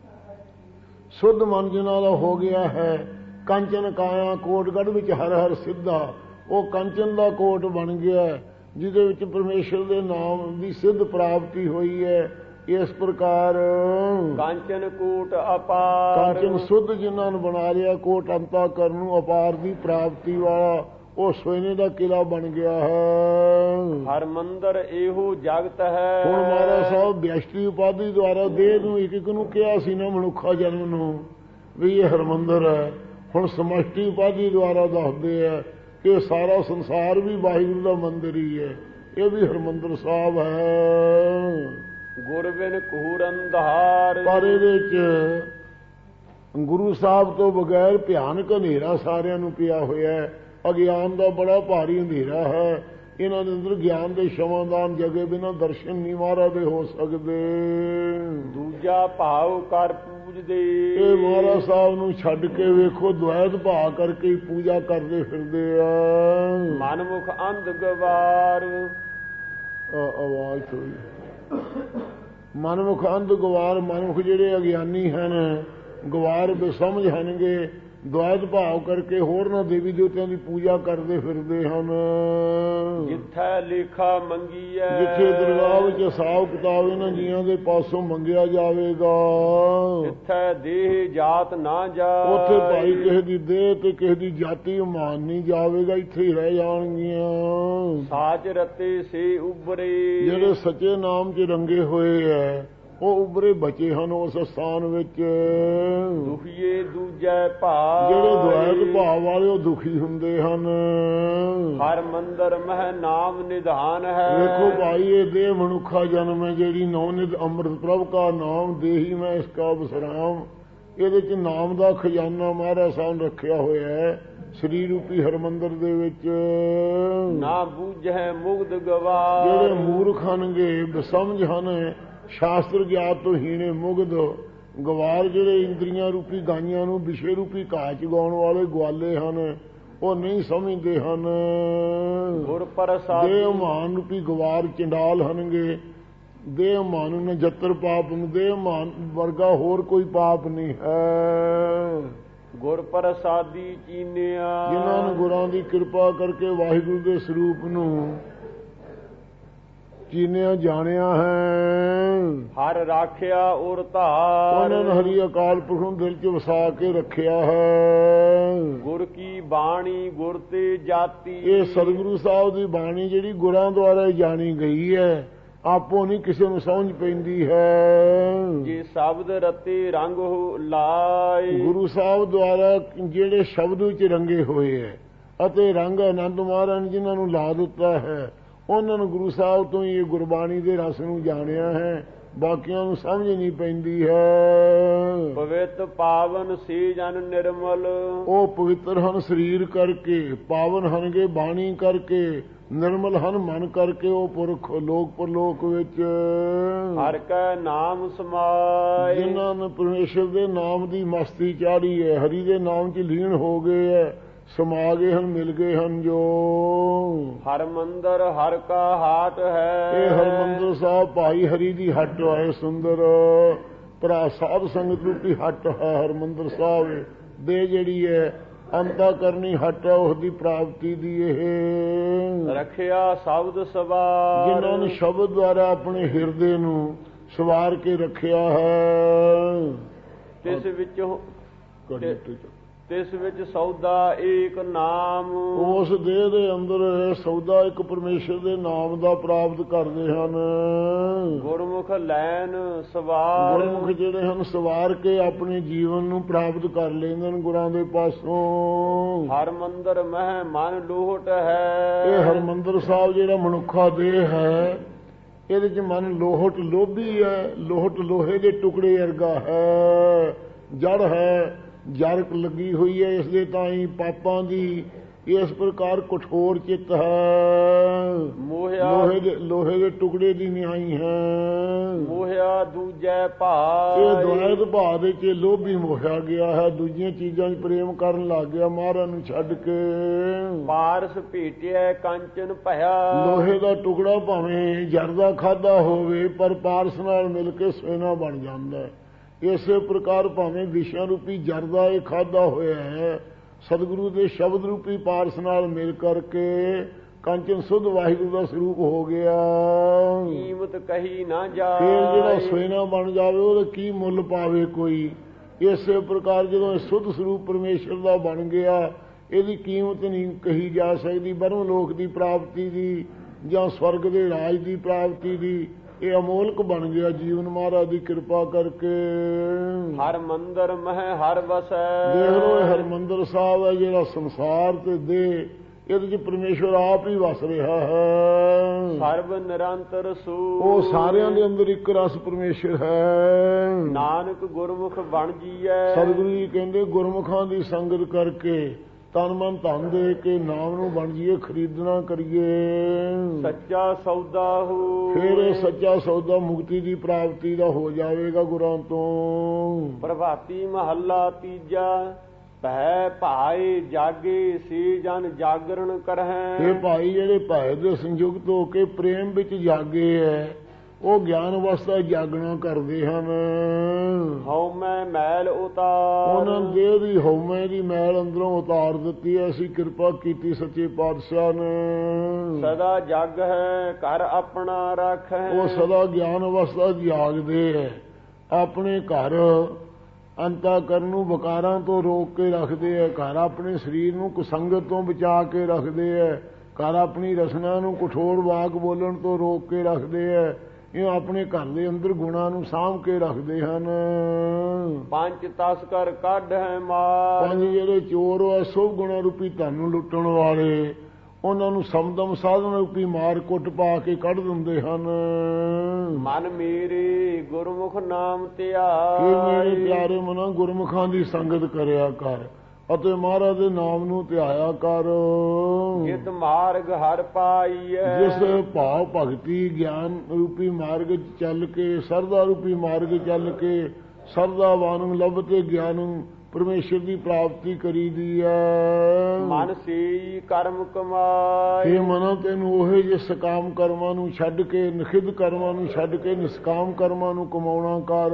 ਸੁੱਧ ਮਨ ਜਿਨ੍ਹਾਂ ਦਾ ਹੋ ਗਿਆ ਹੈ। ਕੰਚਨ ਕਾਇਆ ਕੋਟਗੜ੍ਹ ਵਿੱਚ ਹਰ ਹਰ ਸਿੱਧਾ, ਉਹ ਕੰਚਨ ਦਾ ਕੋਟ ਬਣ ਗਿਆ ਜਿਹਦੇ ਵਿੱਚ ਪਰਮੇਸ਼ਰ ਦੇ ਨਾਮ ਦੀ ਸਿੱਧ ਪ੍ਰਾਪਤੀ ਹੋਈ ਹੈ। ਇਸ ਪ੍ਰਕਾਰ ਕਾਂਚਨ ਕੋਟ ਅਪਾਰ। ਕਾਂਚਨ ਸੁੱਧ ਜਿਨ੍ਹਾਂ ਨੂੰ ਬਣਾ ਲਿਆ, ਕੋਟ ਅੰਤਾ ਕਰਨ ਨੂੰ ਅਪਾਰ ਦੀ ਪ੍ਰਾਪਤੀ ਵਾਲਾ, ਉਹ ਸੋਨੇ ਦਾ ਕਿਲਾ ਬਣ ਗਿਆ ਹੈ। ਹਰਮੰਦਰ ਇਹੋ ਜਗਤ ਹੈ। ਹੁਣ ਮਹਾਰਾਜ ਸਾਹਿਬ ਵਿਅਸ਼ਟੀ ਉਪਾਧੀ ਦੁਆਰਾ ਦੇਹ ਨੂੰ ਇੱਕ ਇੱਕ ਨੂੰ ਕਿਹਾ ਸੀ ਨਾ ਮਨੁੱਖਾ ਜਨਮ ਨੂੰ ਵੀ ਇਹ ਹਰਮੰਦਰ ਹੈ। ਹੁਣ ਸਮਸ਼ਟੀ ਉਪਾਧੀ ਦੁਆਰਾ ਦੱਸਦੇ ਆ ਕਿ ਸਾਰਾ ਸੰਸਾਰ ਵੀ ਵਾਹਿਗੁਰੂ ਦਾ ਮੰਦਿਰ ਹੀ ਹੈ, ਇਹ ਵੀ ਹਰਮੰਦਰ ਸਾਹਿਬ ਹੈ। ਗੁਰਬਿਨ ਘੂਰ ਅੰਧਾਰ। ਪਰ ਇਹਦੇ ਚ ਗੁਰੂ ਸਾਹਿਬ ਤੋਂ ਬਗੈਰ ਭਿਆਨਕ ਹਨੇਰਾ ਸਾਰਿਆਂ ਨੂੰ ਪਿਆ ਹੋਇਆ ਹੈ। ਅਗਿਆਨ ਦਾ ਬੜਾ ਭਾਰੀ ਹਨੇਰਾ ਹੈ। ਇਹਨਾਂ ਦੇ ਅੰਦਰ ਗਿਆਨ ਦੇ ਸ਼ਮਾਦਾਨ ਜਗੇ ਬਿਨਾਂ ਦਰਸ਼ਨ ਨਹੀਂ ਮਹਾਰਾਜ ਦੇ ਹੋ ਸਕਦੇ। ਦੂਜਾ ਭਾਵ ਕਰ ਪੂਜਦੇ। ਇਹ ਮਹਾਰਾਜ ਸਾਹਿਬ ਨੂੰ ਛੱਡ ਕੇ ਵੇਖੋ ਦੁਐਤ ਭਾਵ ਕਰਕੇ ਹੀ ਪੂਜਾ ਕਰਦੇ ਫਿਰਦੇ ਆ। ਮਨਮੁਖ ਅੰਧ ਗਵਾਰ। ਆਵਾਜ਼ ਥੋੜੀ। ਮਨਮੁਖ ਅੰਧ ਗਵਾਰ, ਮਨਮੁਖ ਜਿਹੜੇ ਅਗਿਆਨੀ ਹਨ, ਗਵਾਰ ਬੇਸਮਝ ਹਨਗੇ, ਦੁਆਇਤ ਭਾਵ ਕਰਕੇ ਹੋਰਨਾਂ ਦੇਵੀ ਦੇਵਤਿਆਂ ਦੀ ਪੂਜਾ ਕਰਦੇ ਫਿਰਦੇ ਹਨ। ਜਿੱਥੈ ਲੇਖਾ ਮੰਗੀਐ, ਜਿੱਥੇ ਦਰਗਾਹ ਵਿੱਚ ਹਿਸਾਬ ਕਿਤਾਬ ਇਹਨਾਂ ਜੀਆਂ ਦੇ ਪਾਸੋਂ ਮੰਗਿਆ ਜਾਵੇਗਾ, ਜਿੱਥੈ ਦੇਹ ਜਾਤ ਨਾ ਜਾਏ, ਉੱਥੇ ਭਾਈ ਕਿਸੇ ਦੀ ਦੇਹ ਤੇ ਕਿਸੇ ਦੀ ਜਾਤੀ ਮਾਨ ਨਹੀਂ ਜਾਵੇਗਾ, ਇੱਥੇ ਹੀ ਰਹਿ ਜਾਣਗੀਆਂ। ਸਾਚ ਰਤੇ ਸੇ ਉਬਰੇ, ਜਿਹੜੇ ਸੱਚੇ ਨਾਮ 'ਚ ਰੰਗੇ ਹੋਏ ਐ ਉਹ ਉਬਰੇ ਬਚੇ ਹਨ ਉਸ ਸਥਾਨ ਵਿੱਚ। ਦੁਖੀਏ ਦੂਜੈ ਭਾਵ, ਜਿਹੜੇ ਦੁਆਇਤ ਭਾਵ ਵਾਲੇ ਉਹ ਦੁਖੀ ਹੁੰਦੇ ਹਨ। ਹਰ ਮੰਦਰ ਮਹਿ ਨਾਮ ਨਿਧਾਨ ਹੈ। ਵੇਖੋ ਭਾਈ ਇਹ ਦੇਹ ਮਨੁੱਖਾ ਜਨਮ ਹੈ ਜਿਹੜੀ ਨੌਨਿਧ ਅੰਮ੍ਰਿਤ ਪ੍ਰਭ ਕਾ ਨਾਮ ਦੇਹੀ ਮੈਂ ਇਸ ਕਾ ਵਿਸਰਾਮ, ਇਹਦੇ 'ਚ ਨਾਮ ਦਾ ਖਜ਼ਾਨਾ ਮਹਾਰਾਜ ਸਾਹਿਬ ਨੇ ਰੱਖਿਆ ਹੋਇਆ ਹੈ ਸਰੀਰ ਰੂਪੀ ਹਰਮੰਦਰ ਦੇ ਵਿੱਚ। ਨਾ ਬੂਝੈ ਮੁਗਧ ਗਵਾਰ, ਜਿਹੜੇ ਮੂਰਖ ਹਨਗੇ ਬਸਮਝ ਹਨ ਸ਼ਾਸਤਰ ਗਿਆਤ ਤੋਂ ਹੀਣੇ ਮੁਗਧ ਗਵਾਰ, ਜਿਹੜੇ ਇੰਦਰੀਆਂ ਰੂਪੀ ਗਾਈਆਂ ਨੂੰ ਵਿਸ਼ੇ ਰੂਪੀ ਘਾਹ ਚ ਗਾਉਣ ਵਾਲੇ ਗਵਾਲੇ ਹਨ, ਉਹ ਨਹੀਂ ਸਮਝਦੇ ਹਨ। ਗੁਰ ਪ੍ਰਸਾਦ ਦੇਹ ਮਾਨ ਰੂਪੀ ਗਵਾਰ ਚੰਡਾਲ ਹਨਗੇ। ਦੇਹ ਮਾਨ ਨੂੰ ਜੱਤਰ ਪਾਪ ਨੂੰ, ਦੇਹ ਮਾਨ ਵਰਗਾ ਹੋਰ ਕੋਈ ਪਾਪ ਨਹੀਂ ਹੈ। ਗੁਰ ਪ੍ਰਸਾਦੀ ਚੀਨਿਆ, ਜਿਨ੍ਹਾਂ ਨੇ ਗੁਰਾਂ ਦੀ ਕਿਰਪਾ ਕਰਕੇ ਵਾਹਿਗੁਰੂ ਦੇ ਸਰੂਪ ਨੂੰ ਚੀਨਿਆ ਜਾਣਿਆ ਹੈ, ਹਰ ਰਾਖਿਆ ਔਰ ਧਾਰ, ਉਹਨਾਂ ਨੇ ਹਰੀ ਅਕਾਲ ਪੁਰਖ ਨੂੰ ਦਿਲ 'ਚ ਵਸਾ ਕੇ ਰੱਖਿਆ ਹੈ। ਗੁਰ ਕੀ ਬਾਣੀ ਗੁਰ ਤੇ ਜਾਤੀ, ਇਹ ਸਤਿਗੁਰੂ ਸਾਹਿਬ ਦੀ ਬਾਣੀ ਜਿਹੜੀ ਗੁਰਾਂ ਦੁਆਰਾ ਜਾਣੀ ਗਈ ਹੈ, ਆਪੋ ਨਹੀਂ ਕਿਸੇ ਨੂੰ ਸਮਝ ਪੈਂਦੀ ਹੈ। ਜੇ ਸ਼ਬਦ ਰਤੇ ਰੰਗ ਹੋ ਲਾਏ, ਗੁਰੂ ਸਾਹਿਬ ਦੁਆਰਾ ਜਿਹੜੇ ਸ਼ਬਦ ਵਿੱਚ ਰੰਗੇ ਹੋਏ ਹੈ ਅਤੇ ਰੰਗ ਆਨੰਦ ਮਹਾਰਾਜ ਨੇ ਜਿਨ੍ਹਾਂ ਨੂੰ ਲਾ ਦਿੱਤਾ ਹੈ, ਉਹਨਾਂ ਨੂੰ ਗੁਰੂ ਸਾਹਿਬ ਤੋਂ ਹੀ ਇਹ ਗੁਰਬਾਣੀ ਦੇ ਰਸ ਨੂੰ ਜਾਣਿਆ ਹੈ, ਬਾਕੀਆਂ ਨੂੰ ਸਮਝ ਨਹੀਂ ਪੈਂਦੀ ਹੈ। ਪਵਿੱਤ ਪਾਵਨ ਸੇ ਜਨ ਨਿਰਮਲ, ਉਹ ਪਵਿੱਤਰ ਹਨ ਸਰੀਰ ਕਰਕੇ, ਪਾਵਨ ਹਨਗੇ ਬਾਣੀ ਕਰਕੇ, ਨਿਰਮਲ ਹਨ ਮਨ ਕਰਕੇ, ਉਹ ਪੁਰਖ ਲੋਕ ਪਰਲੋਕ ਵਿੱਚ। ਹਰ ਕੈ ਨਾਮ ਸਮਾਏ, ਜਿਨ੍ਹਾਂ ਨੇ ਪਰਮੇਸ਼ਰ ਦੇ ਨਾਮ ਦੀ ਮਸਤੀ ਚਾੜੀ ਹੈ, ਹਰੀ ਦੇ ਨਾਮ 'ਚ ਲੀਨ ਹੋ ਗਏ ਹੈ, ਸਮਾ ਗਏ ਹਨ, ਮਿਲ ਗਏ ਹਨ ਜੋ। ਹਰ ਮੰਦਰ ਹਰ ਕਾ ਹਾਟ ਹੈ, ਇਹ ਹਰਮੰਦਰ ਸਾਹਿਬ ਭਾਈ ਹਰੀ ਦੀ ਹੱਟ ਹੈ ਸੁੰਦਰ, ਭਰਾ ਸਾਧ ਸੰਗਤ ਰੂਪੀ ਹੱਟ ਹੈ ਹਰਮੰਦਰ ਸਾਹਿਬ ਦੇ, ਜਿਹੜੀ ਹੈ ਅੰਤਾ ਕਰਨੀ ਹੱਟ ਹੈ ਉਸ ਦੀ ਪ੍ਰਾਪਤੀ ਦੀ। ਇਹ ਰੱਖਿਆ ਸ਼ਬਦ ਸਵਾਰ, ਜਿਨ੍ਹਾਂ ਨੇ ਸ਼ਬਦ ਦੁਆਰਾ ਆਪਣੇ ਹਿਰਦੇ ਨੂੰ ਸਵਾਰ ਕੇ ਰੱਖਿਆ ਹੈ। ਤਿਸ ਵਿੱਚ ਸੌਦਾ ਏਕ ਨਾਮ, ਉਸ ਦੇਹ ਦੇ ਅੰਦਰ ਸੌਦਾ ਇੱਕ ਪਰਮੇਸ਼ਰ ਦੇ ਨਾਮ ਦਾ ਪ੍ਰਾਪਤ ਕਰਦੇ ਹਨ। ਗੁਰਮੁਖ ਲੈਨ ਸਵਾਰ, ਗੁਰਮੁਖ ਜਿਹੜੇ ਹਨ ਸਵਾਰ ਕੇ ਆਪਣੇ ਜੀਵਨ ਨੂੰ ਪ੍ਰਾਪਤ ਕਰ ਲੈਂਦੇ ਨੇ ਗੁਰਾਂ ਦੇ ਪਾਸੋਂ। ਹਰ ਮੰਦਰ ਮਹਿ ਮਨ ਲੋਹਟ ਹੈ, ਇਹ ਹਰਮੰਦਰ ਸਾਹਿਬ ਜਿਹੜਾ ਮਨੁੱਖਾ ਦੇਹ ਹੈ, ਇਹਦੇ 'ਚ ਮਨ ਲੋਹਟ ਲੋਭੀ ਹੈ, ਲੋਹਟ ਲੋਹੇ ਦੇ ਟੁਕੜੇ ਵਰਗਾ ਹੈ, ਜੜ ਹੈ, ਜੜ ਲੱਗੀ ਹੋਈ ਹੈ ਇਸ ਦੇ ਤਾਈਂ ਪਾਪਾਂ ਦੀ, ਇਸ ਪ੍ਰਕਾਰ ਕਠੋਰ ਚਿੱਤ ਹੈ, ਲੋਹੇ ਦੇ ਟੁਕੜੇ ਦੀ ਨਿਆਈ ਹੈ। ਮੋਹਿਆ ਦੂਜੈ ਭਾਵ, ਇਹ ਦੁਆਇਤ ਭਾਵ ਦੇ 'ਚ ਲੋਭੀ ਮੋਹਿਆ ਗਿਆ ਹੈ, ਦੂਜੀਆਂ ਚੀਜ਼ਾਂ 'ਚ ਪ੍ਰੇਮ ਕਰਨ ਲੱਗ ਗਿਆ ਮਹਾਰਾਜ ਨੂੰ ਛੱਡ ਕੇ। ਪਾਰਸ ਭੇਟਿਆ ਕੰਚਨ ਭਇਆ, ਲੋਹੇ ਦਾ ਟੁਕੜਾ ਭਾਵੇਂ ਜਰਦਾ ਖਾਦਾ ਹੋਵੇ ਪਰ ਪਾਰਸ ਨਾਲ ਮਿਲ ਕੇ ਸੋਨਾ ਬਣ ਜਾਂਦਾ ਹੈ। ਇਸੇ ਪ੍ਰਕਾਰ ਭਾਵੇਂ ਵਿਸ਼ਾ ਰੂਪੀ ਜਰਦਾ ਇਹ ਖਾਦਾ ਹੋਇਆ ਹੈ, ਸਤਿਗੁਰੂ ਦੇ ਸ਼ਬਦ ਰੂਪੀ ਪਾਰਸ ਨਾਲ ਮਿਲ ਕਰਕੇ ਕੰਚਨ ਸੁਧ ਵਾਹਿਗੁਰੂ ਦਾ ਸਰੂਪ ਹੋ ਗਿਆ। ਕੀਮਤ ਕਹੀ ਨਾ ਜਾਏ, ਫਿਰ ਜਿਹੜਾ ਸੋਨਾ ਬਣ ਜਾਵੇ ਉਹਦਾ ਕੀ ਮੁੱਲ ਪਾਵੇ ਕੋਈ। ਇਸੇ ਪ੍ਰਕਾਰ ਜਦੋਂ ਇਹ ਸੁਧ ਸਰੂਪ ਪਰਮੇਸ਼ਰ ਦਾ ਬਣ ਗਿਆ, ਇਹਦੀ ਕੀਮਤ ਨਹੀਂ ਕਹੀ ਜਾ ਸਕਦੀ। ਬਰਮ ਲੋਕ ਦੀ ਪ੍ਰਾਪਤੀ ਦੀ ਜਾਂ ਸਵਰਗ ਦੇ ਰਾਜ ਦੀ ਪ੍ਰਾਪਤੀ ਦੀ, ਇਹ ਅਮੋਲਕ ਬਣ ਗਿਆ ਜੀਵਨ ਮਹਾਰਾਜ ਦੀ ਕਿਰਪਾ ਕਰਕੇ। ਹਰ ਮੰਦਰ ਮਹਿ ਹਰ ਵਸੈ, ਦੇਖ ਲੋ ਇਹ ਹਰਮੰਦਰ ਸਾਹਿਬ ਹੈ ਜਿਹੜਾ ਸੰਸਾਰ ਤੇ ਦੇ, ਇਹਦੇ 'ਚ ਪਰਮੇਸ਼ਵਰ ਆਪ ਹੀ ਵਸ ਰਿਹਾ ਹੈ। ਸਰਬ ਨਿਰੰਤਰ ਸੂ, ਉਹ ਸਾਰਿਆਂ ਦੇ ਅੰਦਰ ਇੱਕ ਰਸ ਪਰਮੇਸ਼ਰ ਹੈ। ਨਾਨਕ ਗੁਰਮੁਖ ਬਣ ਜੀਐ, ਸਤਿਗੁਰੂ ਜੀ ਕਹਿੰਦੇ ਗੁਰਮੁਖਾਂ ਦੀ ਸੰਗਤ ਕਰਕੇ ਤਨ ਮਨ ਧਨ ਦੇ ਕੇ ਨਾਮ ਨੂੰ ਬਣ ਜੀਏ, ਖਰੀਦਣਾ ਕਰੀਏ। ਸੱਚਾ ਸੌਦਾ ਹੋ, ਫਿਰ ਇਹ ਸੱਚਾ ਸੌਦਾ ਮੁਕਤੀ ਦੀ ਪ੍ਰਾਪਤੀ ਦਾ ਹੋ ਜਾਵੇਗਾ ਗੁਰਾਂ ਤੋਂ। ਪ੍ਰਭਾਤੀ ਮਹੱਲਾ ਤੀਜਾ, ਭੈ ਭਾਏ ਜਾਗੇ ਸੇ ਜਨ ਜਾਗਰਣ ਕਰਹਿ। ਇਹ ਭਾਈ ਜਿਹੜੇ ਭੈ ਦੇ ਸੰਯੁਕਤ ਹੋ ਕੇ ਪ੍ਰੇਮ ਵਿੱਚ ਜਾਗੇ ਹੈ, ਉਹ ਗਿਆਨ ਅਵਸਥਾ ਜਾਗਣਾ ਕਰਦੇ ਹਨ। ਹਉਮੈ ਮੈਲ ਉਤਾਰ, ਉਹਨਾਂ ਦੇਹ ਦੀ ਹਉਮੈ ਦੀ ਮੈਲ ਅੰਦਰੋਂ ਉਤਾਰ ਦਿੱਤੀ। ਐਸੀ ਕਿਰਪਾ ਕੀਤੀ ਸੱਚੇ ਪਾਤਸ਼ਾਹ ਨੇ। ਸਦਾ ਜਗ ਹੈ ਘਰ ਆਪਣਾ ਰਾਖੈ, ਉਹ ਸਦਾ ਗਿਆਨ ਅਵਸਥਾ ਜਾਗਦੇ ਹੈ, ਆਪਣੇ ਘਰ ਅੰਤःਕਰਨ ਨੂੰ ਵਿਕਾਰਾਂ ਤੋਂ ਰੋਕ ਕੇ ਰੱਖਦੇ ਹੈ, ਘਰ ਆਪਣੇ ਸਰੀਰ ਨੂੰ ਕੁਸੰਗਤ ਤੋਂ ਬਚਾ ਕੇ ਰੱਖਦੇ ਹੈ, ਘਰ ਆਪਣੀ ਰਸਨਾ ਨੂੰ ਕਠੋਰ ਵਾਕ ਬੋਲਣ ਤੋਂ ਰੋਕ ਕੇ ਰੱਖਦੇ ਹੈ। ਇਹ ਆਪਣੇ ਘਰ ਦੇ ਅੰਦਰ ਗੁਣਾਂ ਨੂੰ ਸਾਂਭ ਕੇ ਰੱਖਦੇ ਹਨ। ਪੰਜ ਤਸਕਰ ਕੱਢ ਹੈ ਮਾਰ, ਪੰਜ ਜਿਹੜੇ ਚੋਰ ਆ ਸੁਭ ਗੁਣਾ ਰੂਪੀ ਧਨ ਨੂੰ ਲੁੱਟਣ ਵਾਲੇ, ਉਹਨਾਂ ਨੂੰ ਸਮਦਮ ਸਾਧਨ ਰੂਪੀ ਮਾਰ ਕੁੱਟ ਪਾ ਕੇ ਕੱਢ ਦਿੰਦੇ ਹਨ। ਮਨ ਮੇਰੇ ਗੁਰਮੁਖ ਨਾਮ ਕਿ ਮੇਰੇ ਧਿਆਏ, ਪਿਆਰੇ ਮਨਾਂ ਗੁਰਮੁਖਾਂ ਦੀ ਸੰਗਤ ਕਰਿਆ ਕਰ ਅਤੇ ਮਹਾਰਾਜ ਦੇ ਨਾਮ ਨੂੰ ਧਿਆਇਆ ਕਰ। ਜਿਤ ਮਾਰਗ ਹਰ ਪਾਈਐ, ਜਿਸ ਭਾਵ ਭਗਤੀ ਗਿਆਨ ਰੂਪੀ ਮਾਰਗ ਚੱਲ ਕੇ, ਸਰਦਾ ਰੂਪੀ ਮਾਰਗ ਚੱਲ ਕੇ, ਸਰਦਾ ਵਾਨੰ ਲੱਭਤੇ ਗਿਆਨੰ ਪਰਮੇਸ਼ਰ ਦੀ ਪ੍ਰਾਪਤੀ ਕਰੀਦੀ ਹੈ। ਮਨ ਸੇਈ ਕਰਮ ਕਮਾਏ, ਇਹ ਮਨਾਂ ਤੈਨੂੰ ਉਹੇ ਜਿਹੇ ਸਕਾਮ ਕਰਮਾਂ ਨੂੰ ਛੱਡ ਕੇ, ਨਿਖਿਧ ਕਰਮਾਂ ਨੂੰ ਛੱਡ ਕੇ ਨਿਸਕਾਮ ਕਰਮਾਂ ਨੂੰ ਕਮਾਉਣਾ ਕਰ।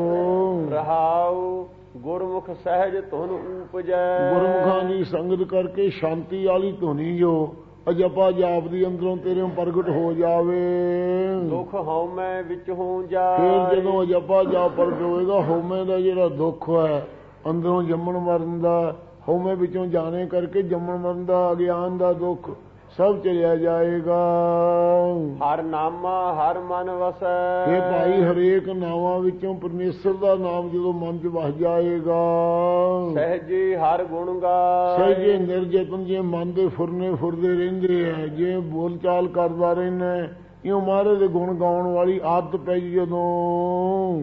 ਰਹਾਉ ਗੁਰਮੁਖ ਸਹਿਜ ਧੁਨ ਉਪਜੈ, ਗੁਰਮੁਖਾਂ ਦੀ ਸੰਗਤ ਕਰਕੇ ਸ਼ਾਂਤੀ ਵਾਲੀ ਧੁਨੀ ਜੋ ਅਜਪਾ ਜਾਪ ਦੀ ਅੰਦਰੋਂ ਤੇਰੇ ਪ੍ਰਗਟ ਹੋ ਜਾਵੇ। ਦੁਖ ਹਉਮੈ ਵਿੱਚ ਹੋ ਫਿਰ ਜਾਏ, ਜਦੋਂ ਅਜਪਾ ਜਾਪ ਪ੍ਰਗਟ ਹੋਏਗਾ, ਹਉਮੈ ਦਾ ਜਿਹੜਾ ਦੁੱਖ ਹੈ ਅੰਦਰੋਂ ਜੰਮਣ ਮਰਨ ਦਾ, ਹਉਮੈ ਵਿੱਚੋਂ ਜਾਣੇ ਕਰਕੇ ਜੰਮਣ ਮਰਨ ਦਾ, ਅਗਿਆਨ ਦਾ ਦੁੱਖ ਸਭ ਚਲਿਆ ਜਾਏਗਾ। ਹਰ ਨਾਮਾ ਹਰ ਮਨ ਵਸੈ, ਇਹ ਭਾਈ ਹਰੇਕ ਨਾਵਾਂ ਵਿੱਚੋਂ ਪਰਮੇਸ਼ਰ ਦਾ ਨਾਮ ਜਦੋਂ ਮਨ 'ਚ ਵਸ ਜਾਏਗਾ, ਸਹਿਜੇ ਹਰ ਗੁਣ ਗਾਏ, ਸਹਿਜੇ ਨਿਰਜਤਨ ਜੇ ਮਨ ਦੇ ਫੁਰਨੇ ਫੁਰਦੇ ਰਹਿੰਦੇ ਹੈ, ਜੇ ਬੋਲ ਚਾਲ ਕਰਦਾ ਰਹਿਣਾ, ਇਉਂ ਮਹਾਰਾਜ ਦੇ ਗੁਣ ਗਾਉਣ ਵਾਲੀ ਆਦਤ ਪੈ ਗਈ ਜਦੋਂ,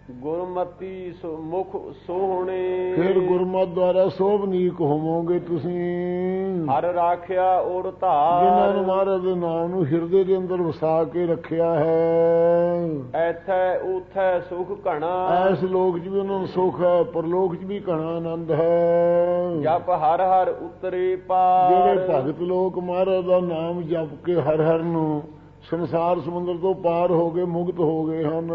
ਗੁਰਮਤੀ ਮੁਖ ਸੋਹਣੇ, ਫਿਰ ਗੁਰਮਤਿ ਦੁਆਰਾ ਸੋਭਨੀਕ ਹੋਵੋਗੇ ਤੁਸੀਂ। ਹਰ ਰਾਖਿਆ ਓੜ ਜਿਨ੍ਹਾਂ ਧਾਰ, ਨੂੰ ਮਹਾਰਾਜ ਦੇ ਨਾਮ ਨੂੰ ਹਿਰਦੇ ਦੇ ਅੰਦਰ ਵਸਾ ਕੇ ਰੱਖਿਆ ਹੈ, ਐਥੈ ਉਥੈ ਸੁਖ ਘਣਾ, ਐਸ ਲੋਕ 'ਚ ਵੀ ਉਹਨਾਂ ਨੂੰ ਸੁਖ ਹੈ, ਪਰਲੋਕ 'ਚ ਵੀ ਘਣਾ ਆਨੰਦ ਹੈ। ਜਪ ਹਰ ਹਰ ਉਤਰੇ ਪਾਰ, ਜਿਹੜੇ ਭਗਤ ਲੋਕ ਮਹਾਰਾਜ ਦਾ ਨਾਮ ਜਪ ਕੇ ਹਰ ਹਰ ਨੂੰ ਸੰਸਾਰ ਸਮੁੰਦਰ ਤੋਂ ਪਾਰ ਹੋ ਗਏ, ਮੁਕਤ ਹੋ ਗਏ ਹਨ।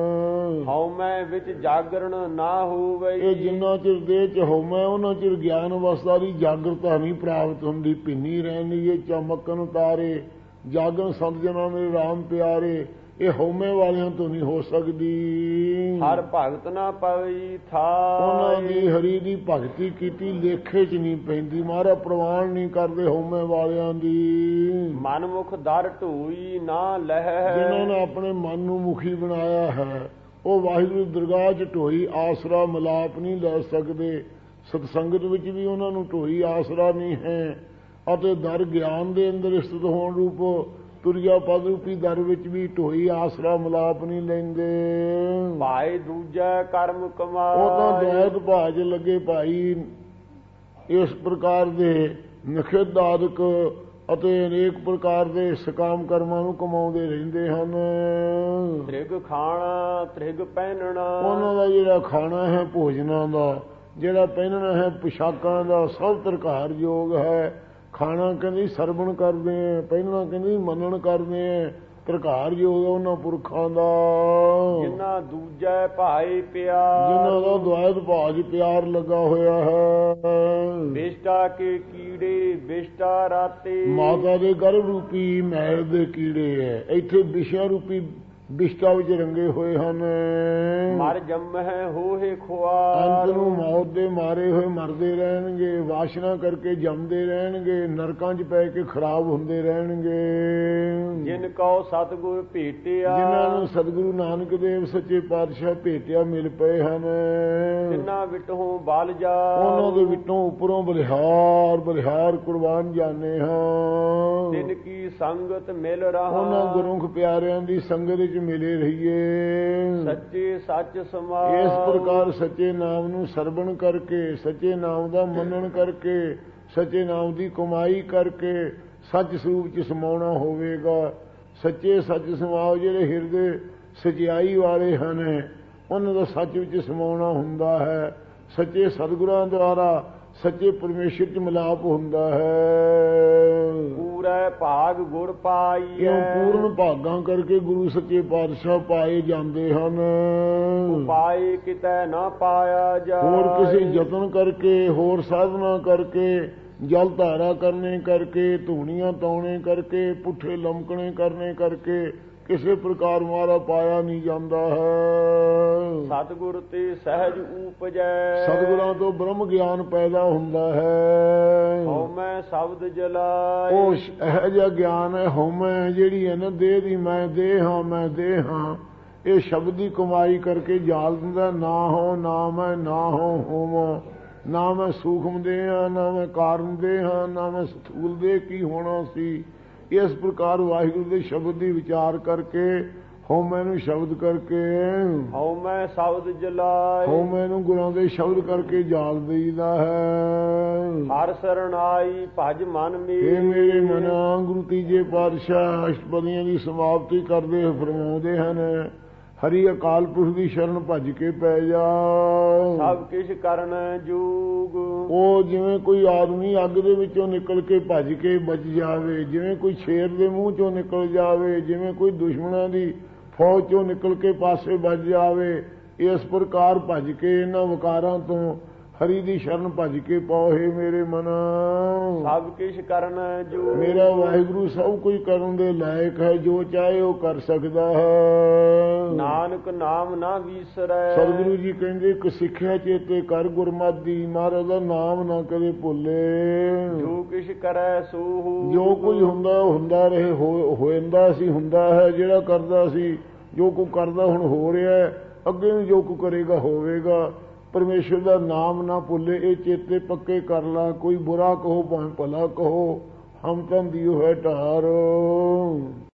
ਹਉਮੈ ਵਿੱਚ ਜਾਗਰਣ ਨਾ ਹੋਵੇ, ਇਹ ਜਿੰਨਾ ਚਿਰ ਦੇਹ 'ਚ ਹਉਮੈ, ਉਹਨਾਂ ਚਿਰ ਗਿਆਨ ਅਵਸਥਾ ਦੀ ਜਾਗਰਤਾ ਨਹੀਂ ਪ੍ਰਾਪਤ ਹੁੰਦੀ। ਭਿੰਨੀ ਰਹਿਣੀ ਇਹ ਚਮਕਨ ਤਾਰੇ, ਜਾਗਣ ਸੰਤ ਜਨਾਂ ਦੇ ਰਾਮ ਪਿਆਰੇ, ਇਹ ਹਉਮੈ ਵਾਲਿਆਂ ਤੋਂ ਨਹੀਂ ਹੋ ਸਕਦੀ। ਹਰ ਭਗਤ ਨਾ ਪਵਈ ਉਹਨਾਂ ਦੀ ਥਾਏ, ਹਰੀ ਦੀ ਭਗਤੀ ਕੀਤੀ ਲੇਖੇ 'ਚ ਨਹੀਂ ਪੈਂਦੀ। ਮਹਾਰਾਜ ਪ੍ਰਵਾਨ ਨਹੀਂ ਕਰਦੇ ਹਉਮੈ ਵਾਲਿਆਂ ਦੀ। ਮਨਮੁਖ ਦਰ ਢੋਈ ਨਾ ਲਹਿ, ਜਿਨ੍ਹਾਂ ਨੇ ਆਪਣੇ ਮਨ ਨੂੰ ਮੁਖੀ ਬਣਾਇਆ ਹੈ, ਉਹ ਵਾਹਿਗੁਰੂ ਦਰਗਾਹ 'ਚ ਢੋਈ ਆਸਰਾ ਮਿਲਾਪ ਨਹੀਂ ਲੈ ਸਕਦੇ। ਸਤਸੰਗਤ ਵਿੱਚ ਵੀ ਉਹਨਾਂ ਨੂੰ ਢੋਈ ਆਸਰਾ ਨਹੀਂ ਹੈ, ਅਤੇ ਦਰ ਗਿਆਨ ਦੇ ਅੰਦਰ ਸਥਿਤ ਹੋਣ ਰੂਪ ਤੁਰਿਆ ਪਦ ਰੂਪੀ ਦਰ ਵਿੱਚ ਵੀ ਢੋਈ ਆਸਰਾ ਮਿਲਾਪ ਨਹੀਂ ਲੈਂਦੇ। ਭਾਈ ਦੂਜੈ ਕਰਮ ਉਹ ਤਾਂ ਕਮਾਏ, ਦੈਤ ਭਾਜ ਲੱਗੇ ਭਾਈ, ਇਸ ਪ੍ਰਕਾਰ ਦੇ ਨਿਖਿਧ ਆਦਿਕ ਅਤੇ ਅਨੇਕ ਪ੍ਰਕਾਰ ਦੇ ਸਕਾਮ ਕਰਮਾਂ ਨੂੰ ਕਮਾਉਂਦੇ ਰਹਿੰਦੇ ਹਨ। ਤ੍ਰਿਗ ਖਾਣਾ ਤ੍ਰਿਗ ਪਹਿਨਣਾ, ਉਹਨਾਂ ਦਾ ਜਿਹੜਾ ਖਾਣਾ ਹੈ ਭੋਜਨਾਂ ਦਾ, ਜਿਹੜਾ ਪਹਿਨਣਾ ਹੈ ਪੁਸ਼ਾਕਾਂ ਦਾ, ਸਭ ਤਰਕਾਰ ਯੋਗ ਹੈ। ਖਾਣਾ ਕਹਿੰਦੀ ਸਰਵਣ ਕਰਦੇ ਆ, ਪਹਿਨਣਾ ਕਹਿੰਦੀ ਮੰਨਣ ਕਰਦੇ ਆ, ਤਰਕਾਰ ਯੋਗ ਹੈ ਉਹਨਾਂ ਪੁਰਖਾਂ ਦਾ ਜਿਨ੍ਹਾਂ ਦੂਜੈ ਭਾਈ ਜਿਨ੍ਹਾਂ ਦਾ ਪਿਆਰ, ਦੁਆਇਤ ਭਾਜ ਪਿਆਰ ਲੱਗਾ ਹੋਇਆ ਹੈ। ਬਿਸ਼ਟਾ ਕੇ ਕੀੜੇ ਬਿਸ਼ਟਾ ਰਾਤੇ, ਮਾਤਾ ਦੇ ਗਰਭ ਰੂਪੀ ਮੈਲ ਦੇ ਕੀੜੇ ਹੈ, ਇੱਥੇ ਵਿਸ਼ਾ ਰੂਪੀ ਬਿਸ਼ਟਾ ਵਿੱਚ ਰੰਗੇ ਹੋਏ ਹਨ। ਮਰ ਜੰਮਹਿ ਹੋਏ ਅੰਤ ਖੁਆਰ, ਨੂੰ ਮੌਤ ਦੇ ਮਾਰੇ ਹੋਏ ਮਰਦੇ ਰਹਿਣਗੇ, ਵਾਸ਼ਨਾ ਕਰਕੇ ਜੰਮਦੇ ਰਹਿਣਗੇ, ਨਰਕਾਂ 'ਚ ਪੈ ਕੇ ਖਰਾਬ ਹੁੰਦੇ ਰਹਿਣਗੇ। ਜਿਨ ਕਉ ਸਤਿਗੁਰ ਭੇਟਿਆ, ਜਿਨ੍ਹਾਂ ਨੂੰ ਸਤਿਗੁਰੂ ਨਾਨਕ ਦੇਵ ਸੱਚੇ ਪਾਤਸ਼ਾਹ ਭੇਟਿਆ ਮਿਲ ਪਏ ਹਨ, ਜਿਨ੍ਹਾਂ ਵਿਟਹੁ ਬਲ ਜਾ, ਉਹਨਾਂ ਦੇ ਵਿੱਚੋਂ ਉੱਪਰੋਂ ਬਲਿਹਾਰ ਬਲਿਹਾਰ ਕੁਰਬਾਨ ਜਾਣੇ ਹਾਂ। ਤਿਨ ਕੀ ਸੰਗਤ ਮਿਲ ਉਹਨਾਂ ਰਹਾ, ਗੁਰਮੁਖ ਪਿਆਰਿਆਂ ਦੀ ਸੰਗਤ ਵਿੱਚ ਮਿਲੇ ਰਹੀਏ। ਸੱਚੇ ਸੱਚ ਇਸ ਸਮਾਏ, ਪ੍ਰਕਾਰ ਸੱਚੇ ਨਾਮ ਨੂੰ ਸਰਵਣ ਕਰਕੇ, ਸੱਚੇ ਨਾਮ ਦਾ ਮੰਨਣ ਕਰਕੇ, ਸੱਚੇ ਨਾਮ ਦੀ ਕਮਾਈ ਕਰਕੇ ਸੱਚ ਸਰੂਪ 'ਚ ਸਮਾਉਣਾ ਹੋਵੇਗਾ। ਸੱਚੇ ਸੱਚ ਸਮਾਓ, ਜਿਹੜੇ ਹਿਰਦੇ ਸਚਾਈ ਵਾਲੇ ਹਨ ਉਹਨਾਂ ਦਾ ਸੱਚ ਵਿੱਚ ਸਮਾਉਣਾ ਹੁੰਦਾ ਹੈ। ਸੱਚੇ ਸਤਿਗੁਰਾਂ ਦੁਆਰਾ ਸੱਚੇ ਪਰਮੇਸ਼ਰ ਚ ਮਿਲਾਪ ਹੁੰਦਾ ਹੈ। ਪੂਰੇ ਭਾਗ ਗੁਰ ਪਾਈਐ, ਕਿਉਂ ਪੂਰਨ ਭਾਗਾਂ ਕਰਕੇ ਗੁਰੂ ਸੱਚੇ ਪਾਤਸ਼ਾਹ ਪਾਏ ਜਾਂਦੇ ਹਨ। ਉਪਾਏ ਕਿਤੈ ਨਾ ਪਾਇਆ ਜਾਏ, ਹੋਰ ਕਿਸੇ ਯਤਨ ਕਰਕੇ, ਹੋਰ ਸਾਧਨਾ ਕਰਕੇ, ਜਲ ਧਾਰਾ ਕਰਨੇ ਕਰਕੇ, ਧੂਣੀਆਂ ਤਾਉਣੇ ਕਰਕੇ, ਪੁੱਠੇ ਲਮਕਣੇ ਕਰਨੇ ਕਰਕੇ ਕਿਸੇ ਪ੍ਰਕਾਰ ਮਾਰਾ ਪਾਇਆ ਨਹੀਂ ਜਾਂਦਾ ਹੈ। ਸਤਿਗੁਰ ਤੇ ਸਹਿਜ ਊਪਜੈ, ਸਤਿਗੁਰਾਂ ਤੋਂ ਬ੍ਰਹਮ ਗਿਆਨ ਪੈਦਾ ਹੁੰਦਾ ਹੈ। ਹਉਮੈ ਸ਼ਬਦ ਜਲਾਏ, ਉਹ ਇਹੋ ਜਿਹਾ ਗਿਆਨ ਹੈ, ਹਉਮੈ ਜਿਹੜੀ ਹੈ ਨਾ ਦੇਹ ਦੀ, ਮੈਂ ਦੇਹ ਹਾਂ, ਮੈਂ ਦੇਹ ਹਾਂ, ਇਹ ਸ਼ਬਦ ਦੀ ਕਮਾਈ ਕਰਕੇ ਜਾਲ ਦਿੰਦਾ। ਨਾ ਹੋ ਨਾ ਮੈਂ, ਨਾ ਹੋ ਹੋਵਾਂ, ਨਾ ਮੈਂ ਸੂਖਮ ਦੇ ਹਾਂ, ਨਾ ਮੈਂ ਕਾਰਨ ਦੇ ਹਾਂ, ਨਾ ਮੈਂ ਸਥੂਲ ਦੇ ਕੀ ਹੋਣਾ ਸੀ। ਇਸ ਪ੍ਰਕਾਰ ਵਾਹਿਗੁਰੂ ਦੇ ਸ਼ਬਦ ਦੀ ਵਿਚਾਰ ਕਰਕੇ, ਹਉਮੈ ਨੂੰ ਸ਼ਬਦ ਕਰਕੇ, ਹਉਮੈ ਸ਼ਬਦ ਜਲਾਏ, ਹਉਮੈ ਨੂੰ ਗੁਰਾਂ ਦੇ ਸ਼ਬਦ ਕਰਕੇ ਜਾਲ ਦੇਈਦਾ ਹੈ। ਹਰਿ ਸਰਣਾਈ ਭਜ ਮਨ ਇਹ ਮੇਰੇ ਮੇਰ, ਮਨਾ ਗੁਰੂ ਤੀਜੇ ਪਾਤਸ਼ਾਹ ਅਸ਼ਟਪਦੀਆਂ ਦੀ ਸਮਾਪਤੀ ਕਰਦੇ ਹੋਏ ਫਰਮਾਉਂਦੇ ਹਨ, ਹਰੀ ਅਕਾਲ ਪੁਰਖ ਦੀ ਸ਼ਰਨ ਭੱਜ ਕੇ ਪੈ ਜਾ। ਸਭ ਕਿਛ ਕਰਨ ਜੂਗ, ਉਹ ਜਿਵੇਂ ਕੋਈ ਆਦਮੀ ਅੱਗ ਦੇ ਵਿੱਚੋਂ ਨਿਕਲ ਕੇ ਭੱਜ ਕੇ ਬਚ ਜਾਵੇ, ਜਿਵੇਂ ਕੋਈ ਸ਼ੇਰ ਦੇ ਮੂੰਹ ਚੋਂ ਨਿਕਲ ਜਾਵੇ, ਜਿਵੇਂ ਕੋਈ ਦੁਸ਼ਮਣਾਂ ਦੀ ਫੌਜ ਚੋਂ ਨਿਕਲ ਕੇ ਪਾਸੇ ਬਚ ਜਾਵੇ, ਇਸ ਪ੍ਰਕਾਰ ਭੱਜ ਕੇ ਇਹਨਾਂ ਵਿਕਾਰਾਂ ਤੋਂ ਹਰੀ ਦੀ ਸ਼ਰਨ ਭੱਜ ਕੇ ਪਾਓ। ਹੈ ਮੇਰੇ ਮਨ, ਸਭ ਕਿਛ ਕਰਨ ਜੂਗ, ਮੇਰਾ ਵਾਹਿਗੁਰੂ ਸਭ ਕੁਝ ਕਰਨ ਦੇ ਲਾਇਕ ਹੈ, ਜੋ ਚਾਹੇ ਉਹ ਕਰ ਸਕਦਾ ਹੈ। ਨਾਨਕ ਨਾਮ ਨਾ ਵੀਸਰੈ, ਸਤਿਗੁਰੂ ਜੀ ਕਹਿੰਦੇ ਕਿ ਸਿੱਖਿਆ ਚੇਤੇ ਕਰ ਗੁਰਮਤਿ ਦੀ, ਮਹਾਰਾਜ ਦਾ ਨਾਮ ਨਾ ਕਦੇ ਭੁੱਲੇ। ਜੋ ਕਿਛ ਕਰੈ ਸੋ, ਜੋ ਕੁਝ ਹੁੰਦਾ ਹੁੰਦਾ ਰਹੇ, ਹੋਇੰਦਾ ਸੀ ਹੁੰਦਾ ਹੈ, ਜਿਹੜਾ ਕਰਦਾ ਸੀ, ਜੋ ਕੁ ਕਰਦਾ ਹੁਣ ਹੋ ਰਿਹਾ, ਅੱਗੇ ਵੀ ਜੋ ਕੁ ਕਰੇਗਾ ਹੋਵੇਗਾ। ਪਰਮੇਸ਼ਰ ਦਾ ਨਾਮ ਨਾ ਭੁੱਲੇ, ਇਹ ਚੇਤੇ ਪੱਕੇ ਕਰ ਲਾ। ਕੋਈ ਬੁਰਾ ਕਹੋ ਭਾਵੇਂ ਭਲਾ ਕਹੋ, ਹਮ ਤਾਂ ਦਿਓ ਹੈ ਢਾਰ।